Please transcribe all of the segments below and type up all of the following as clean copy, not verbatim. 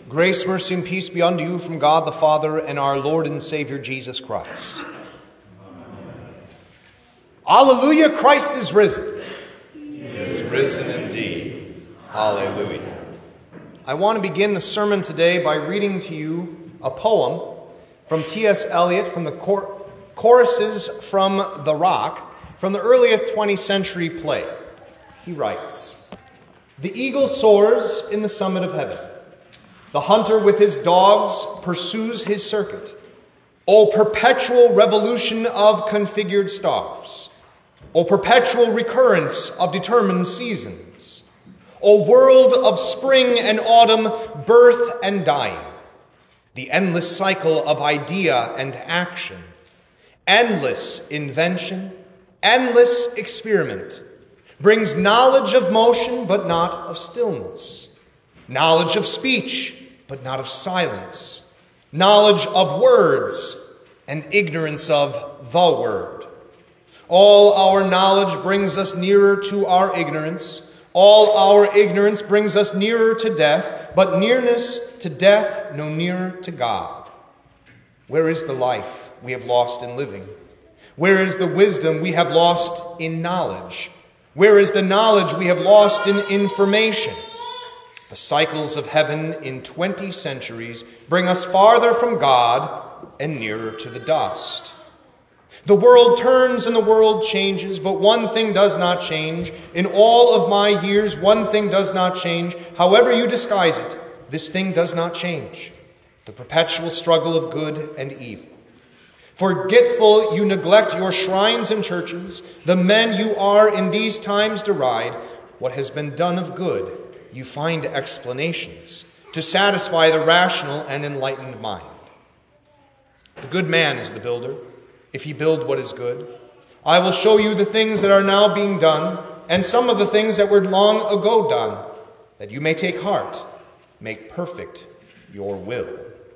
Grace, mercy, and peace be unto you from God the Father and our Lord and Savior Jesus Christ. Alleluia, Christ is risen. He is risen indeed. Alleluia. I want to begin the sermon today by reading to you a poem from T.S. Eliot from the Choruses from the Rock from the earliest 20th century play. He writes, "The eagle soars in the summit of heaven. The hunter with his dogs pursues his circuit. O perpetual revolution of configured stars! O perpetual recurrence of determined seasons! O world of spring and autumn, birth and dying! The endless cycle of idea and action, endless invention, endless experiment, brings knowledge of motion but not of stillness, knowledge of speech but not of silence, knowledge of words and ignorance of the word. All our knowledge brings us nearer to our ignorance. All our ignorance brings us nearer to death, but nearness to death no nearer to God. Where is the life we have lost in living? Where is the wisdom we have lost in knowledge? Where is the knowledge we have lost in information? The cycles of heaven in 20 centuries bring us farther from God and nearer to the dust. The world turns and the world changes, but one thing does not change. In all of my years, one thing does not change. However you disguise it, this thing does not change. The perpetual struggle of good and evil. Forgetful, you neglect your shrines and churches. The men you are in these times deride. What has been done of good, you find explanations to satisfy the rational and enlightened mind. The good man is the builder, if he build what is good. I will show you the things that are now being done, and some of the things that were long ago done, that you may take heart, make perfect your will."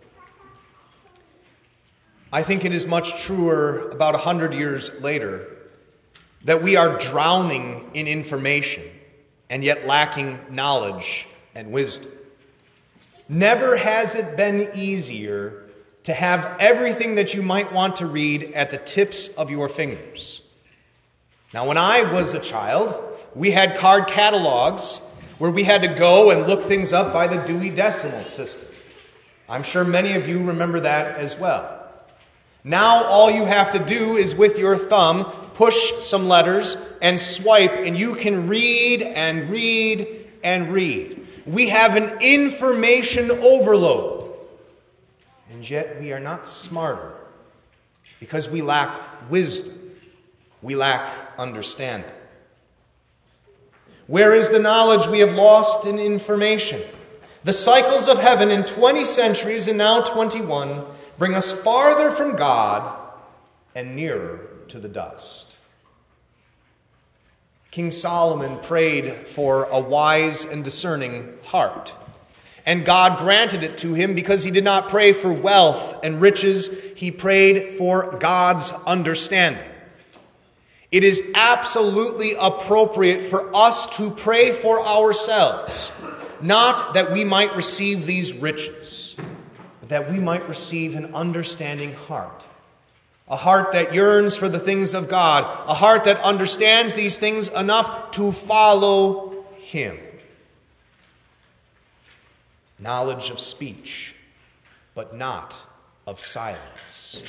I think it is much truer about 100 years later that we are drowning in information and yet lacking knowledge and wisdom. Never has it been easier to have everything that you might want to read at the tips of your fingers. Now, when I was a child, we had card catalogs where we had to go and look things up by the Dewey Decimal System. I'm sure many of you remember that as well. Now all you have to do is with your thumb push some letters and swipe, and you can read and read and read. We have an information overload. And yet we are not smarter because we lack wisdom. We lack understanding. Where is the knowledge we have lost in information? The cycles of heaven in 20 centuries and now 21 bring us farther from God and nearer to the dust. King Solomon prayed for a wise and discerning heart, and God granted it to him because he did not pray for wealth and riches. He prayed for God's understanding. It is absolutely appropriate for us to pray for ourselves, not that we might receive these riches, but that we might receive an understanding heart. A heart that yearns for the things of God. A heart that understands these things enough to follow Him. Knowledge of speech, but not of silence.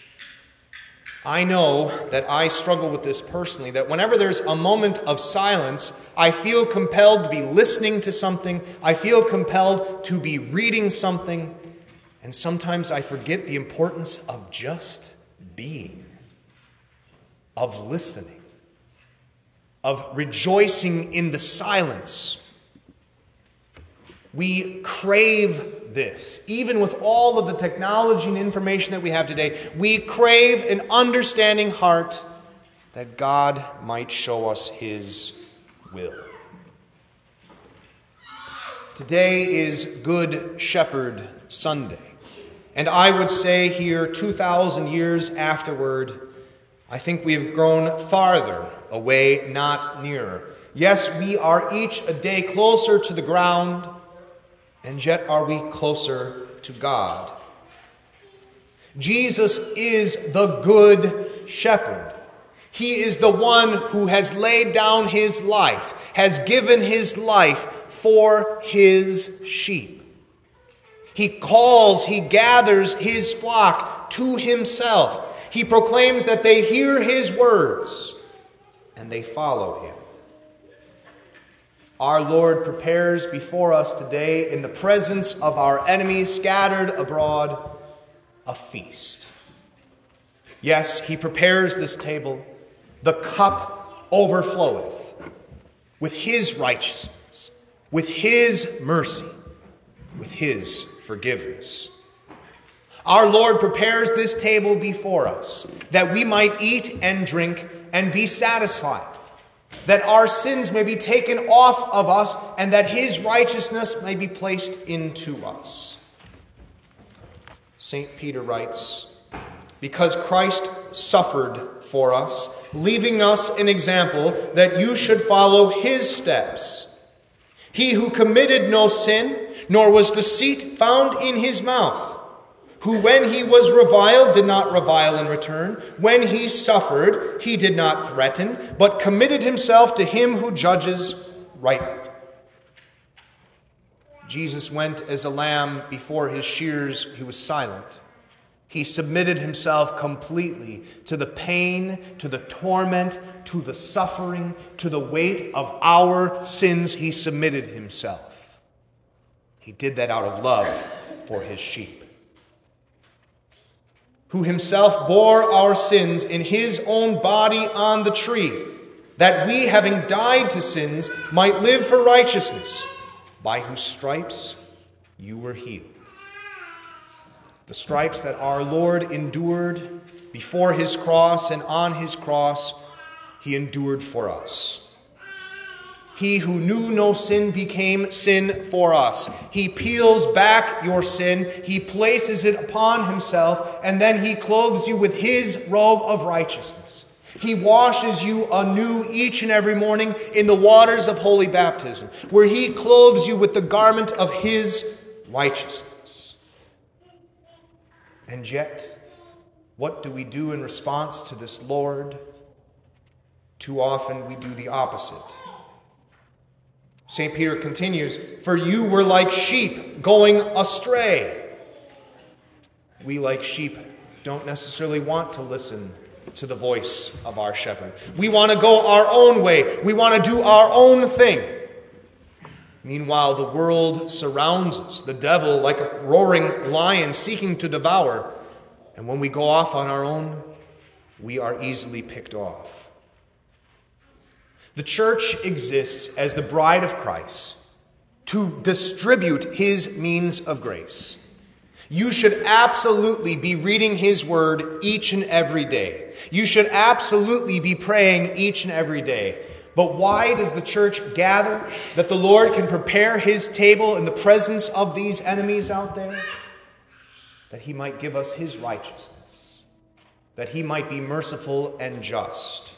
I know that I struggle with this personally, that whenever there's a moment of silence, I feel compelled to be listening to something. I feel compelled to be reading something. And sometimes I forget the importance of just being, of listening, of rejoicing in the silence. We crave this. Even with all of the technology and information that we have today, we crave an understanding heart that God might show us His will. Today is Good Shepherd Sunday. And I would say here, 2,000 years afterward, I think we have grown farther away, not nearer. Yes, we are each a day closer to the ground, and yet are we closer to God? Jesus is the good shepherd. He is the one who has laid down his life, has given his life for his sheep. He calls, he gathers his flock to himself. He proclaims that they hear his words and they follow him. Our Lord prepares before us today, in the presence of our enemies scattered abroad, a feast. Yes, he prepares this table. The cup overfloweth with his righteousness, with his mercy, with his forgiveness. Our Lord prepares this table before us that we might eat and drink and be satisfied, that our sins may be taken off of us, and that his righteousness may be placed into us. St. Peter writes, "Because Christ suffered for us, leaving us an example that you should follow his steps. He who committed no sin, nor was deceit found in his mouth, who when he was reviled did not revile in return, when he suffered he did not threaten, but committed himself to him who judges rightly." Jesus went as a lamb before his shears. He was silent. He submitted himself completely to the pain, to the torment, to the suffering, to the weight of our sins. He submitted himself. He did that out of love for his sheep. Who himself bore our sins in his own body on the tree, that we, having died to sins, might live for righteousness, by whose stripes you were healed. The stripes that our Lord endured before his cross and on his cross, he endured for us. He who knew no sin became sin for us. He peels back your sin, he places it upon himself, and then he clothes you with his robe of righteousness. He washes you anew each and every morning in the waters of holy baptism, where he clothes you with the garment of his righteousness. And yet, what do we do in response to this Lord? Too often we do the opposite. St. Peter continues, "For you were like sheep going astray." We, like sheep, don't necessarily want to listen to the voice of our shepherd. We want to go our own way. We want to do our own thing. Meanwhile, the world surrounds us, the devil like a roaring lion seeking to devour. And when we go off on our own, we are easily picked off. The church exists as the bride of Christ to distribute his means of grace. You should absolutely be reading his word each and every day. You should absolutely be praying each and every day. But why does the church gather? That the Lord can prepare his table in the presence of these enemies out there? That he might give us his righteousness. That he might be merciful and just.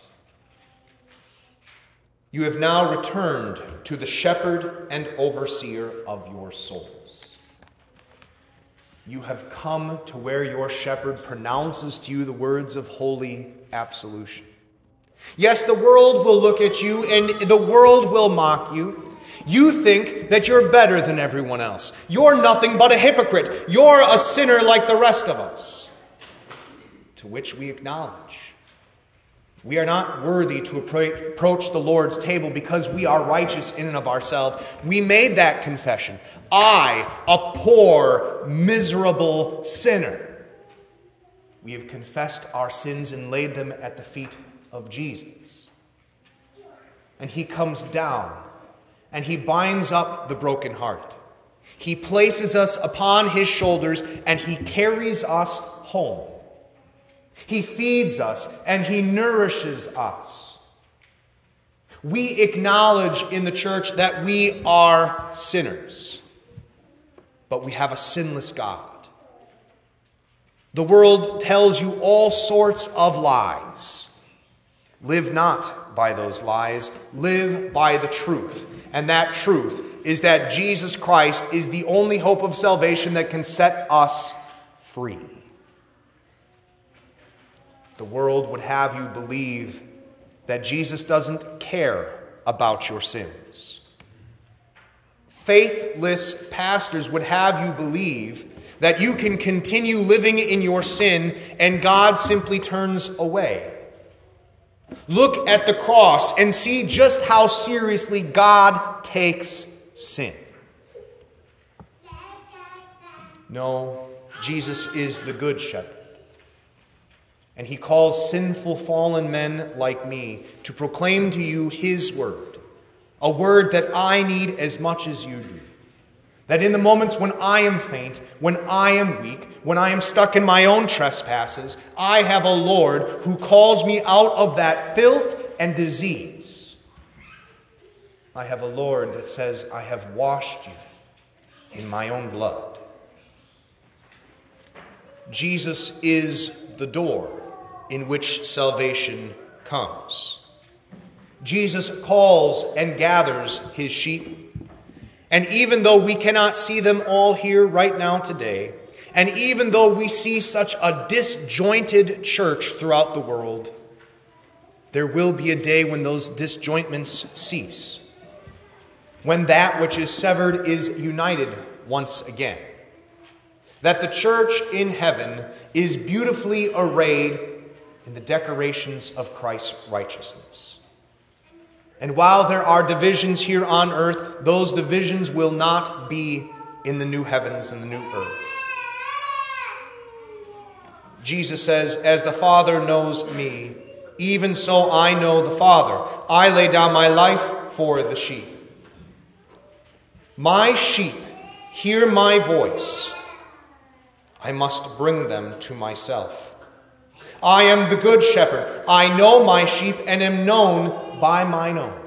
You have now returned to the shepherd and overseer of your souls. You have come to where your shepherd pronounces to you the words of holy absolution. Yes, the world will look at you and the world will mock you. You think that you're better than everyone else. You're nothing but a hypocrite. You're a sinner like the rest of us. To which we acknowledge, we are not worthy to approach the Lord's table because we are righteous in and of ourselves. We made that confession. I, a poor, miserable sinner. We have confessed our sins and laid them at the feet of Jesus. And he comes down and he binds up the brokenhearted. He places us upon his shoulders and he carries us home. He feeds us and he nourishes us. We acknowledge in the church that we are sinners, but we have a sinless God. The world tells you all sorts of lies. Live not by those lies. Live by the truth. And that truth is that Jesus Christ is the only hope of salvation that can set us free. The world would have you believe that Jesus doesn't care about your sins. Faithless pastors would have you believe that you can continue living in your sin and God simply turns away. Look at the cross and see just how seriously God takes sin. No, Jesus is the good shepherd. And he calls sinful, fallen men like me to proclaim to you his word, a word that I need as much as you do. That in the moments when I am faint, when I am weak, when I am stuck in my own trespasses, I have a Lord who calls me out of that filth and disease. I have a Lord that says, I have washed you in my own blood. Jesus is the door in which salvation comes. Jesus calls and gathers his sheep. And even though we cannot see them all here right now today, and even though we see such a disjointed church throughout the world, there will be a day when those disjointments cease. When that which is severed is united once again. That the church in heaven is beautifully arrayed in the decorations of Christ's righteousness. And while there are divisions here on earth, those divisions will not be in the new heavens and the new earth. Jesus says, as the Father knows me, even so I know the Father. I lay down my life for the sheep. My sheep hear my voice. I must bring them to myself. I am the good shepherd. I know my sheep and am known by mine own.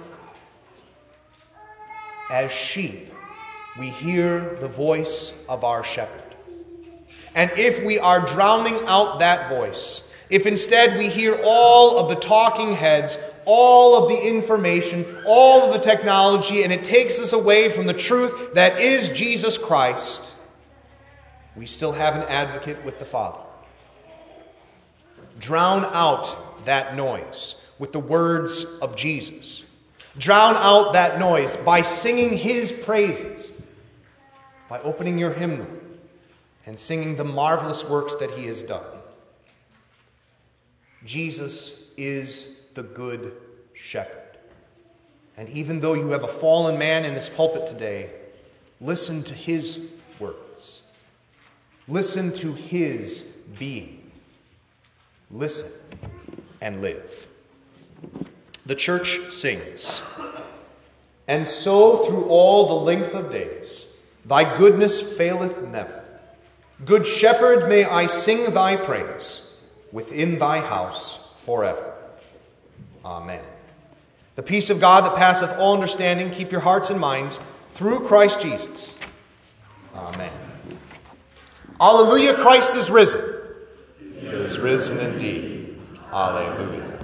As sheep, we hear the voice of our shepherd. And if we are drowning out that voice, if instead we hear all of the talking heads, all of the information, all of the technology, and it takes us away from the truth that is Jesus Christ, we still have an advocate with the Father. Drown out that noise with the words of Jesus. Drown out that noise by singing his praises, by opening your hymnal and singing the marvelous works that he has done. Jesus is the good shepherd. And even though you have a fallen man in this pulpit today, listen to his words. Listen to his being. Listen and live. The church sings, and so through all the length of days, thy goodness faileth never. Good shepherd, may I sing thy praise within thy house forever. Amen. The peace of God that passeth all understanding, keep your hearts and minds through Christ Jesus. Amen. Alleluia, Christ is risen. He is risen indeed. Alleluia.